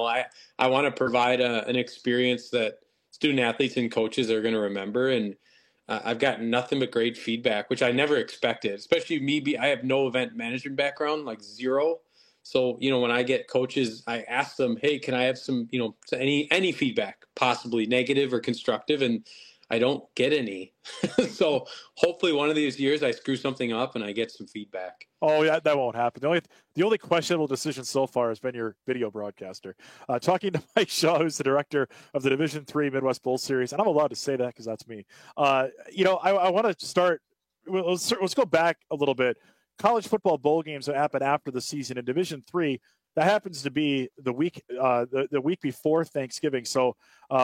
I want to provide an experience that student athletes and coaches are going to remember. And I've gotten nothing but great feedback, which I never expected, especially me. I have no event management background, like zero. So, when I get coaches, I ask them, hey, can I have some, any feedback, possibly negative or constructive? And I don't get any. So hopefully one of these years I screw something up and I get some feedback. Oh, yeah, that won't happen. The only questionable decision so far has been your video broadcaster. Talking to Mike Shaw, who's the director of the Division III Midwest Bowl Series, and I'm allowed to say that because that's me. I want to start. Let's go back a little bit. College football bowl games happen after the season. In Division III, that happens to be the week before Thanksgiving. So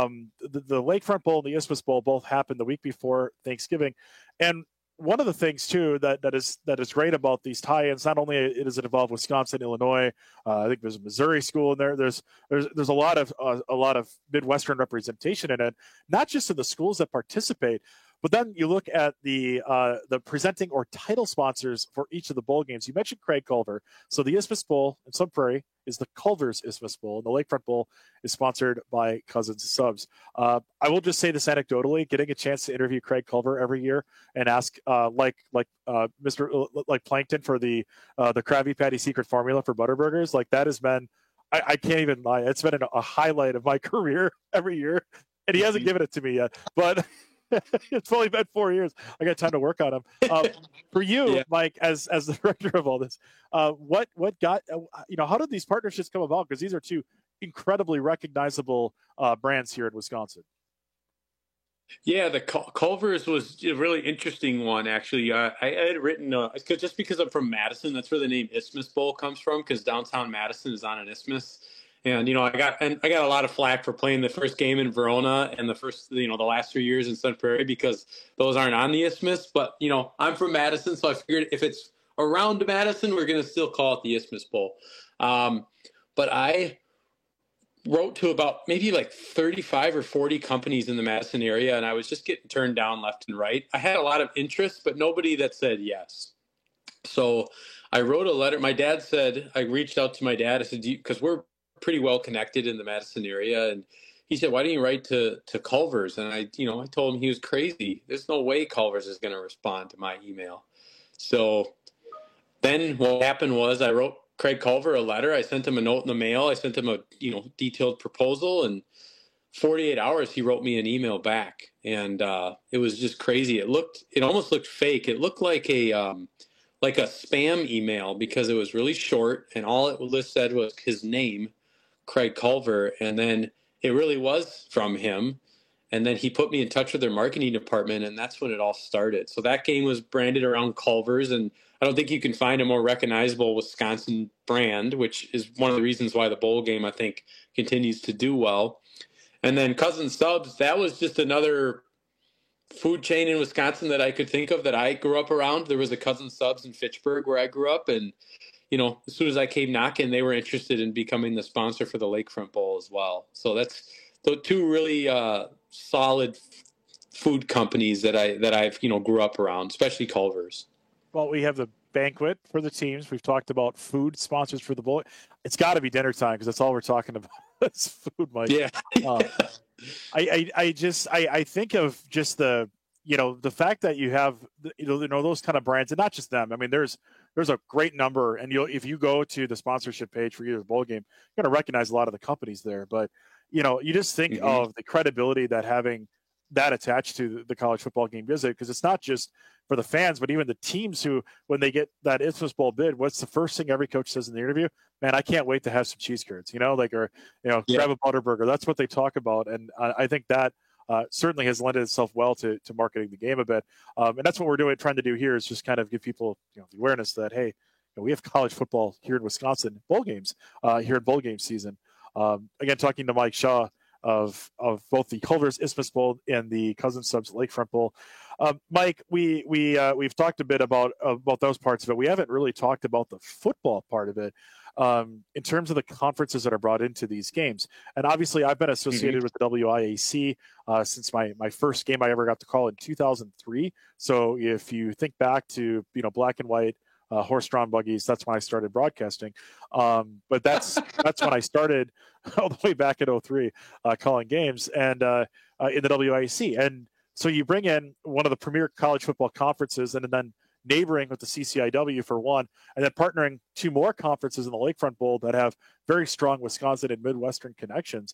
the Lakefront Bowl and the Isthmus Bowl both happen the week before Thanksgiving. And one of the things too that is great about these tie-ins, not only does it involve Wisconsin, Illinois, I think there's a Missouri school in there. There's a lot of Midwestern representation in it, not just in the schools that participate. But then you look at the presenting or title sponsors for each of the bowl games. You mentioned Craig Culver. So the Isthmus Bowl in Sun Prairie is the Culver's Isthmus Bowl, and the Lakefront Bowl is sponsored by Cousins Subs. I will just say this anecdotally: getting a chance to interview Craig Culver every year and ask, like Plankton for the Krabby Patty secret formula for Butterburgers, like that has been. I can't even lie; it's been a highlight of my career every year, and he hasn't given it to me yet, but. It's only been 4 years. I got time to work on them. For you, yeah. Mike, as the director of all this, what got how did these partnerships come about? Because these are two incredibly recognizable brands here in Wisconsin. Yeah, the Culver's was a really interesting one, actually. I had written just because I'm from Madison, that's where the name Isthmus Bowl comes from, because downtown Madison is on an isthmus. And, I got a lot of flack for playing the first game in Verona and the last 3 years in Sun Prairie because those aren't on the Isthmus. But, I'm from Madison, so I figured if it's around Madison, we're going to still call it the Isthmus Bowl. But I wrote to about maybe like 35 or 40 companies in the Madison area, and I was just getting turned down left and right. I had a lot of interest, but nobody that said yes. So I wrote a letter. My dad said, I reached out to my dad. I said, because we're pretty well connected in the Madison area. And he said, why don't you write to Culver's? And I told him he was crazy. There's no way Culver's is going to respond to my email. So then what happened was I wrote Craig Culver a letter. I sent him a note in the mail. I sent him a, detailed proposal, and 48 hours, he wrote me an email back. And it was just crazy. It almost looked fake. It looked like a spam email because it was really short and all it said was his name, Craig Culver, and then it really was from him. And then he put me in touch with their marketing department, and that's when it all started. So that game was branded around Culver's, and I don't think you can find a more recognizable Wisconsin brand, which is one of the reasons why the bowl game, I think, continues to do well. And then Cousins Subs, that was just another food chain in Wisconsin that I could think of that I grew up around. There was a Cousins Subs in Fitchburg where I grew up, and as soon as I came knocking, they were interested in becoming the sponsor for the Lakefront Bowl as well. So that's the two really solid food companies that I've grew up around, especially Culver's. Well, we have the banquet for the teams. We've talked about food sponsors for the bowl. It's got to be dinner time because that's all we're talking about. It's food, Mike. Yeah. I think of just the fact that you have those kind of brands, and not just them. I mean, there's a great number, and if you go to the sponsorship page for either bowl game, you're going to recognize a lot of the companies there. But you just think of the credibility that having that attached to the college football game gives it, because it's not just for the fans, but even the teams who, when they get that Isthmus Bowl bid, what's the first thing every coach says in the interview? Man, I can't wait to have some cheese curds, grab a Butterburger. That's what they talk about. And I think that certainly has lent itself well to marketing the game a bit. And that's what we're trying to do here, is just kind of give people the awareness that, hey, we have college football here in Wisconsin, bowl games here in bowl game season. Again, talking to Mike Shaw, of both the Culver's Isthmus Bowl and the Cousin Subs Lakefront Bowl. Mike, we've talked a bit about those parts of it. We haven't really talked about the football part of it in terms of the conferences that are brought into these games. And obviously, I've been associated with the WIAC since my first game I ever got to call in 2003. So if you think back to black and white horse-drawn buggies, that's when I started broadcasting. But that's when I started all the way back in 2003 calling games and in the WIAC. And so you bring in one of the premier college football conferences and then neighboring with the CCIW for one, and then partnering two more conferences in the Lakefront Bowl that have very strong Wisconsin and Midwestern connections.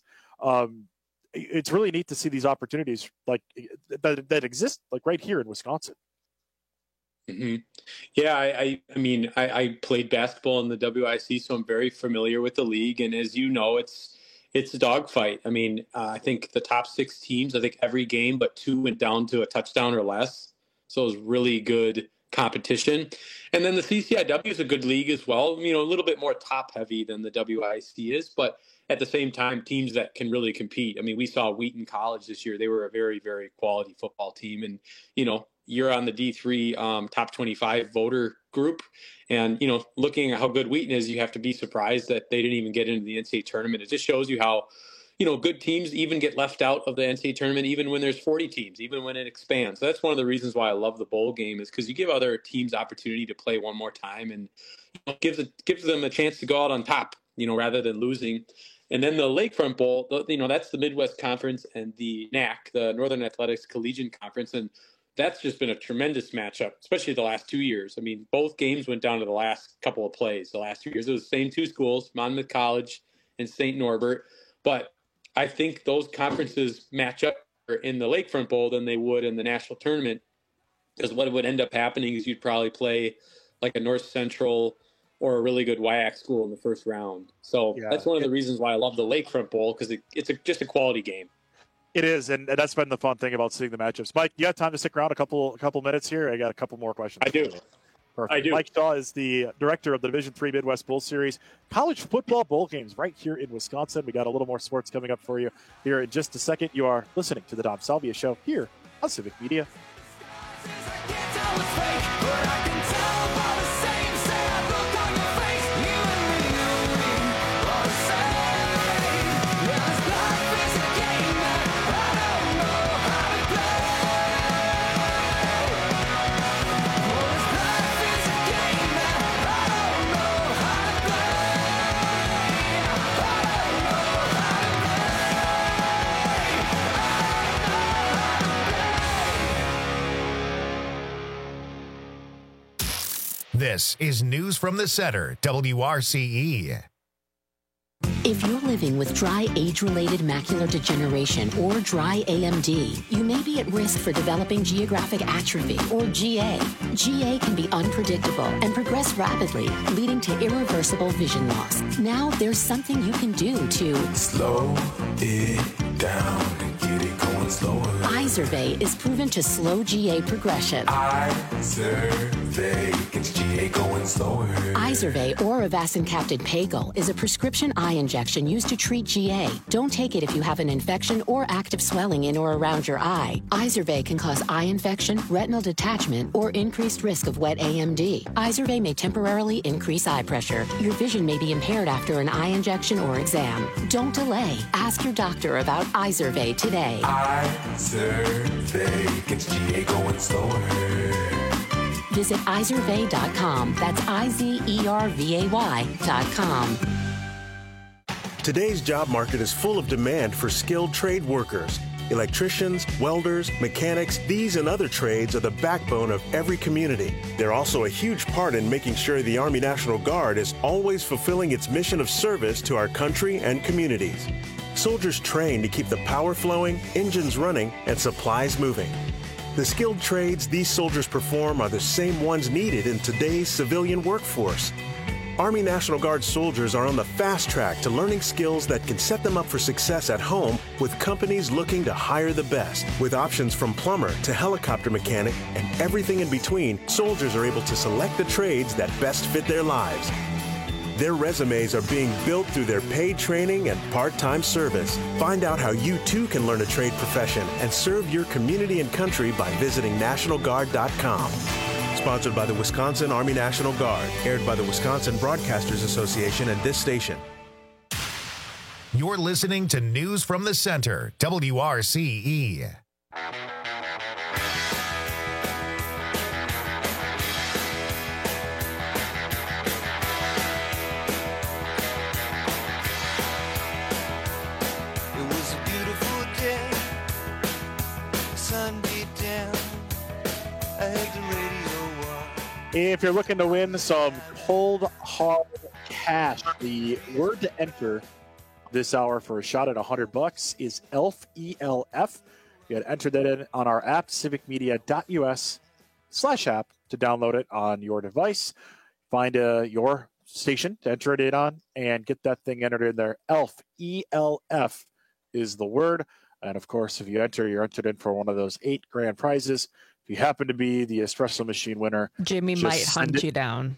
It's really neat to see these opportunities like that exist like right here in Wisconsin. Mm-hmm. Yeah, I mean, I played basketball in the WIC, so I'm very familiar with the league. And as you know, it's a dogfight. I mean, I think the top 6 teams, I think every game but 2 went down to a touchdown or less. So it was really good competition. And then the CCIW is a good league as well. A little bit more top heavy than the WIC is, but at the same time, teams that can really compete. I mean, we saw Wheaton College this year. They were a very, very quality football team. And, you're on the D3 top 25 voter group. And, looking at how good Wheaton is, you have to be surprised that they didn't even get into the NCAA tournament. It just shows you how, good teams even get left out of the NCAA tournament, even when there's 40 teams, even when it expands. So that's one of the reasons why I love the bowl game, is because you give other teams opportunity to play one more time and gives them a chance to go out on top, rather than losing. And then the Lakefront Bowl, that's the Midwest Conference and the NAC, the Northern Athletics Collegiate Conference. And that's just been a tremendous matchup, especially the last 2 years. I mean, both games went down to the last couple of plays. The last 2 years, it was the same 2 schools, Monmouth College and St. Norbert. But I think those conferences match up in the Lakefront Bowl than they would in the national tournament, because what would end up happening is you'd probably play like a North Central or a really good WIAC school in the first round. So that's one of the reasons why I love the Lakefront Bowl, because it's just a quality game. It is, and that's been the fun thing about seeing the matchups. Mike, you have time to stick around a couple minutes here? I got a couple more questions. I do. Perfect. I do. Mike Shaw is the director of the Division III Midwest Bowl Series college football bowl games right here in Wisconsin. We got a little more sports coming up for you here in just a second. You are listening to the Dom Salvia Show here on Civic Media. This is News from the Center, WRCE. If you're living with dry age-related macular degeneration or dry AMD, you may be at risk for developing geographic atrophy or GA. GA can be unpredictable and progress rapidly, leading to irreversible vision loss. Now there's something you can do to slow it down and get it going slower. Izervay is proven to slow GA progression. Izervay gets GA going slower. Izervay or avacincaptad pagel is a prescription eye injection used to treat GA. Don't take it if you have an infection or active swelling in or around your eye. Izervay can cause eye infection, retinal detachment, or increased risk of wet AMD. Izervay may temporarily increase eye pressure. Your vision may be impaired after an eye injection or exam. Don't delay. Ask your doctor about Izervay today. Izervay gets GA going slower. Visit Izervay.com. That's IZERVAY.com. Today's job market is full of demand for skilled trade workers. Electricians, welders, mechanics, these and other trades are the backbone of every community. They're also a huge part in making sure the Army National Guard is always fulfilling its mission of service to our country and communities. Soldiers train to keep the power flowing, engines running, and supplies moving. The skilled trades these soldiers perform are the same ones needed in today's civilian workforce. Army National Guard soldiers are on the fast track to learning skills that can set them up for success at home with companies looking to hire the best. With options from plumber to helicopter mechanic and everything in between, soldiers are able to select the trades that best fit their lives. Their resumes are being built through their paid training and part-time service. Find out how you too can learn a trade profession and serve your community and country by visiting NationalGuard.com. Sponsored by the Wisconsin Army National Guard. Aired by the Wisconsin Broadcasters Association and this station. You're listening to News from the Center, WRCE. If you're looking to win some cold, hard cash, the word to enter this hour for a shot at $100 is ELF, ELF. You had entered that in on our app, civicmedia.us/app, to download it on your device. Find your station to enter it in on and get that thing entered in there. ELF, ELF is the word. And, of course, if you enter, you're entered in for one of those 8 grand prizes. If you happen to be the espresso machine winner, Jimmy might hunt you down.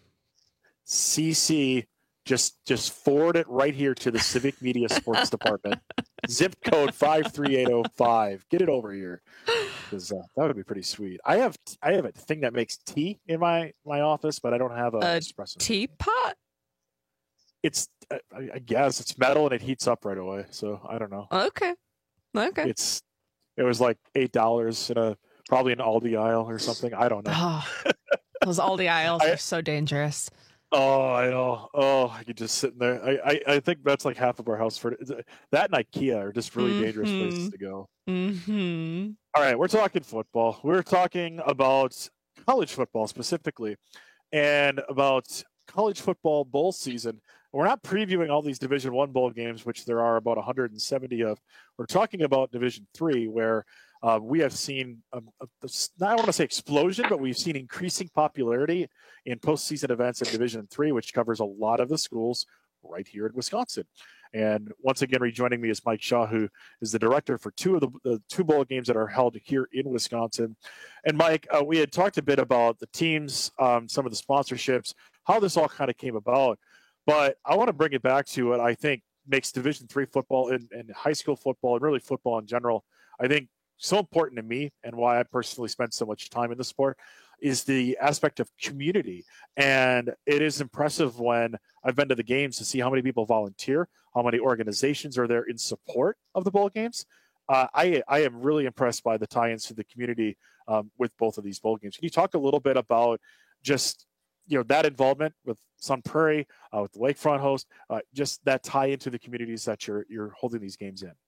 CC, just forward it right here to the Civic Media Sports Department. Zip code 53805. Get it over here, because that would be pretty sweet. I have a thing that makes tea in my office, but I don't have a espresso teapot. It's I guess it's metal and it heats up right away. So I don't know. Okay. It was like $8 in probably an Aldi aisle or something. I don't know. Oh, those Aldi aisles are so dangerous. Oh, I know. Oh, I could just sit in there. I think that's like half of our house for that, and IKEA are just really dangerous places to go. Mm-hmm. All right, we're talking football. We're talking about college football specifically, and about college football bowl season. We're not previewing all these Division I bowl games, which there are about 170 of. We're talking about Division III, where we have seen, I don't want to say explosion, but we've seen increasing popularity in postseason events in Division III, which covers a lot of the schools right here in Wisconsin. And once again, rejoining me is Mike Shaw, who is the director for two of the 2 bowl games that are held here in Wisconsin. And Mike, we had talked a bit about the teams, some of the sponsorships, how this all kind of came about. But I want to bring it back to what I think makes Division III football and high school football and really football in general, I think, so important to me, and why I personally spend so much time in the sport, is the aspect of community. And it is impressive when I've been to the games to see how many people volunteer, how many organizations are there in support of the bowl games. I am really impressed by the tie-ins to the community with both of these bowl games. Can you talk a little bit about just that involvement with Sun Prairie, with the Lakefront host, just that tie into the communities that you're holding these games in?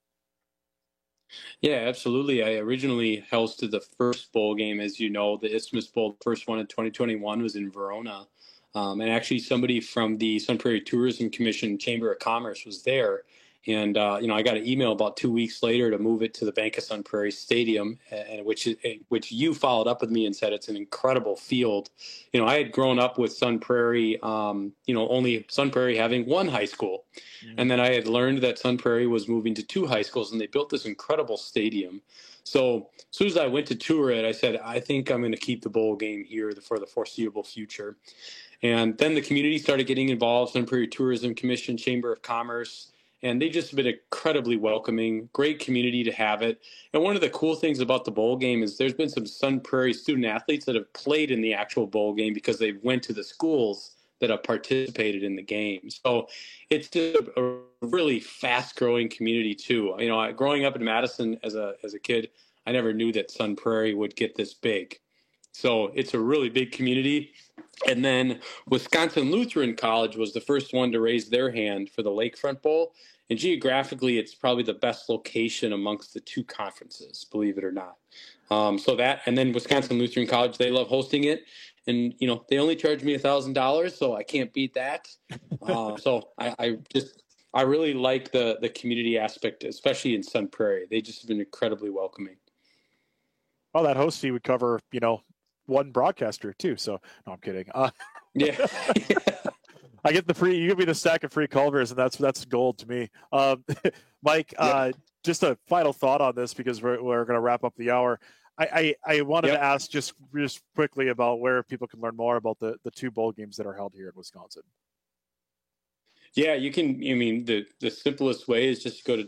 Yeah, absolutely. I originally hosted the first bowl game, as you know, the Isthmus Bowl. The first one in 2021 was in Verona. And actually somebody from the Sun Prairie Tourism Commission Chamber of Commerce was there. And, I got an email about 2 weeks later to move it to the Bank of Sun Prairie Stadium, and which you followed up with me and said it's an incredible field. I had grown up with Sun Prairie, only Sun Prairie having one high school. Mm-hmm. And then I had learned that Sun Prairie was moving to 2 high schools, and they built this incredible stadium. So as soon as I went to tour it, I said, I think I'm going to keep the bowl game here for the foreseeable future. And then the community started getting involved, Sun Prairie Tourism Commission, Chamber of Commerce. And they've just been incredibly welcoming, great community to have it. And one of the cool things about the bowl game is there's been some Sun Prairie student athletes that have played in the actual bowl game because they went to the schools that have participated in the game. So it's just a really fast-growing community too. Growing up in Madison as a kid, I never knew that Sun Prairie would get this big. So it's a really big community. And then Wisconsin Lutheran College was the first one to raise their hand for the Lakefront Bowl. And geographically, it's probably the best location amongst the 2 conferences, believe it or not. And then Wisconsin Lutheran College, they love hosting it. And, they only charge me $1,000, so I can't beat that. So I really like the community aspect, especially in Sun Prairie. They just have been incredibly welcoming. Well, that host fee would cover, one broadcaster too. So no, I'm kidding. Yeah. I get you give me the stack of free Culvers, and that's gold to me. Mike, just a final thought on this, because we're going to wrap up the hour. I wanted to ask just quickly about where people can learn more about the 2 bowl games that are held here in Wisconsin. Yeah, you can. I mean, the simplest way is just to go to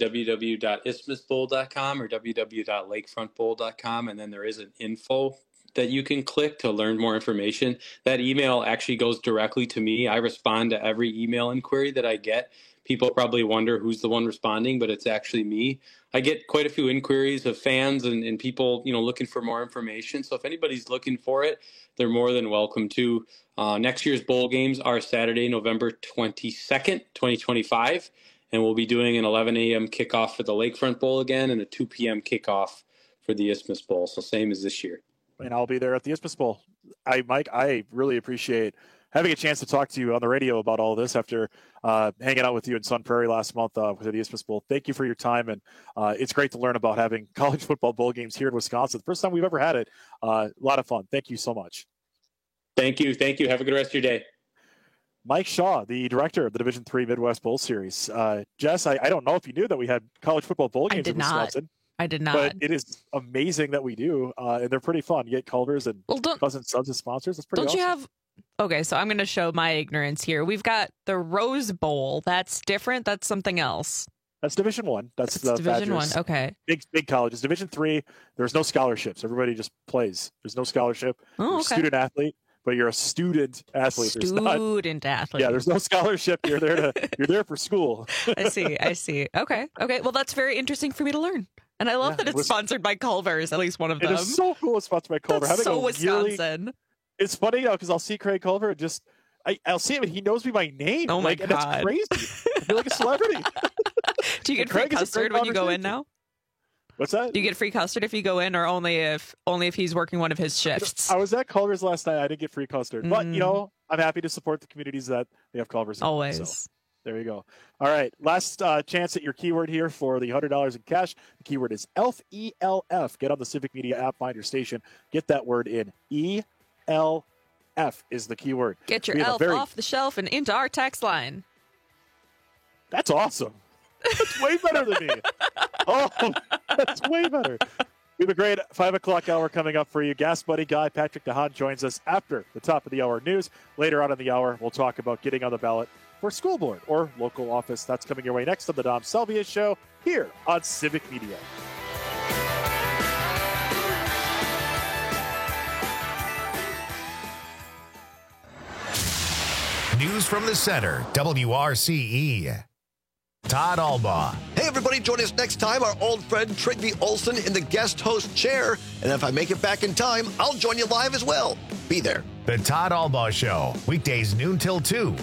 www.isthmusbowl.com or www.lakefrontbowl.com, and then there is an info that you can click to learn more information. That email actually goes directly to me. I respond to every email inquiry that I get. People probably wonder who's the one responding, but it's actually me. I get quite a few inquiries of fans and people, looking for more information. So if anybody's looking for it, they're more than welcome to. Next year's bowl games are Saturday, November 22nd, 2025, and we'll be doing an 11 a.m. kickoff for the Lakefront Bowl again and a 2 p.m. kickoff for the Isthmus Bowl, so same as this year. And I'll be there at the Isthmus Bowl. Mike, I really appreciate having a chance to talk to you on the radio about all this after hanging out with you in Sun Prairie last month with the Isthmus Bowl. Thank you for your time, and it's great to learn about having college football bowl games here in Wisconsin. The first time we've ever had it. A lot of fun. Thank you so much. Thank you. Have a good rest of your day. Mike Shaw, the director of the Division III Midwest Bowl Series. Jess, I don't know if you knew that we had college football bowl games in Wisconsin. I did not. But it is amazing that we do, and they're pretty fun. You get Culver's and Cousin Subs as sponsors. It's pretty awesome. You have... Okay, so I'm going to show my ignorance here. We've got the Rose Bowl. That's different. That's something else. That's Division I. That's the Division Badgers. I. Okay. Big colleges. Division III, there's no scholarships. Everybody just plays. There's no scholarship. Oh, You're a student athlete, but you're a student athlete. Student athlete. Yeah, there's no scholarship. You're there for school. I see. Okay. Well, that's very interesting for me to learn. And I love that it's sponsored by Culver's, at least one of them. It is so cool it's sponsored by Culver. That's so Wisconsin. It's funny, because I'll see Craig Culver and I'll see him and he knows me by name. Oh my God. And that's crazy. I feel like a celebrity. Do you get free custard when you go in now? What's that? Do you get free custard if you go in, or only if he's working one of his shifts? I was at Culver's last night. I didn't get free custard. But, I'm happy to support the communities that they have Culver's in. Always. So, there you go. All right. Last chance at your keyword here for the $100 in cash. The keyword is ELF, E-L-F. Get on the Civic Media app, find your station. Get that word in. E-L-F is the keyword. Get your ELF off the shelf and into our text line. That's awesome. That's way better than me. Oh, that's way better. We have a great 5 o'clock hour coming up for you. Gas buddy guy Patrick DeHaan joins us after the top of the hour news. Later on in the hour, we'll talk about getting on the ballot for school board or local office. That's coming your way next on the Dom Salvia Show here on Civic Media. News from the center, WRCE. Todd Albaugh. Hey, everybody, join us next time. Our old friend Trygve Olsen in the guest host chair. And if I make it back in time, I'll join you live as well. Be there. The Todd Albaugh Show, weekdays noon till 2.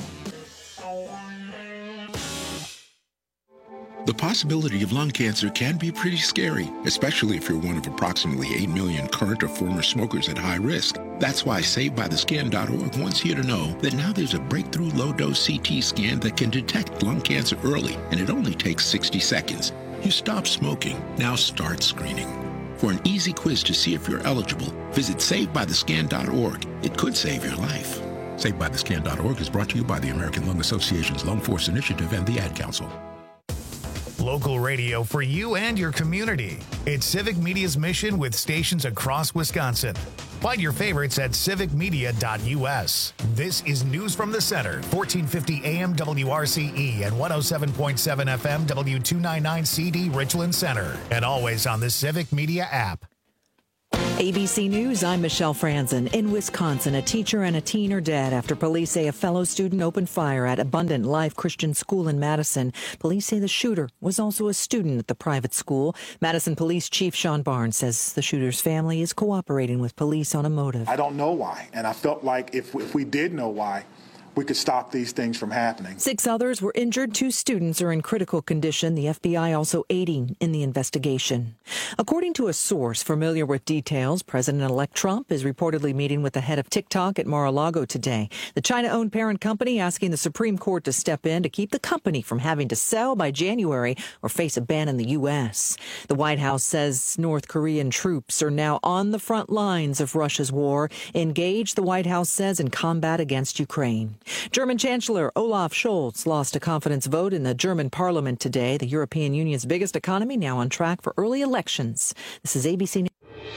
The possibility of lung cancer can be pretty scary, especially if you're one of approximately 8 million current or former smokers at high risk. That's why SaveByTheScan.org wants you to know that now there's a breakthrough low-dose CT scan that can detect lung cancer early, and it only takes 60 seconds. You stop smoking, now start screening. For an easy quiz to see if you're eligible, visit SaveByTheScan.org. It could save your life. SaveByTheScan.org is brought to you by the American Lung Association's Lung Force Initiative and the Ad Council. Local radio for you and your community. It's Civic Media's mission with stations across Wisconsin. Find your favorites at civicmedia.us. This is News from the Center, 1450 AM WRCE and 107.7 FM W299 CD Richland Center. And always on the Civic Media app. ABC News, I'm Michelle Franzen. In Wisconsin, a teacher and a teen are dead after police say a fellow student opened fire at Abundant Life Christian School in Madison. Police say the shooter was also a student at the private school. Madison Police Chief Sean Barnes says the shooter's family is cooperating with police on a motive. I don't know why, and I felt like if we did know why, we could stop these things from happening. 6 others were injured. 2 students are in critical condition. The FBI also aiding in the investigation. According to a source familiar with details, President-elect Trump is reportedly meeting with the head of TikTok at Mar-a-Lago today. The China-owned parent company asking the Supreme Court to step in to keep the company from having to sell by January or face a ban in the U.S. The White House says North Korean troops are now on the front lines of Russia's war, engaged, the White House says, in combat against Ukraine. German Chancellor Olaf Scholz lost a confidence vote in the German parliament today. The European Union's biggest economy now on track for early elections. This is ABC News.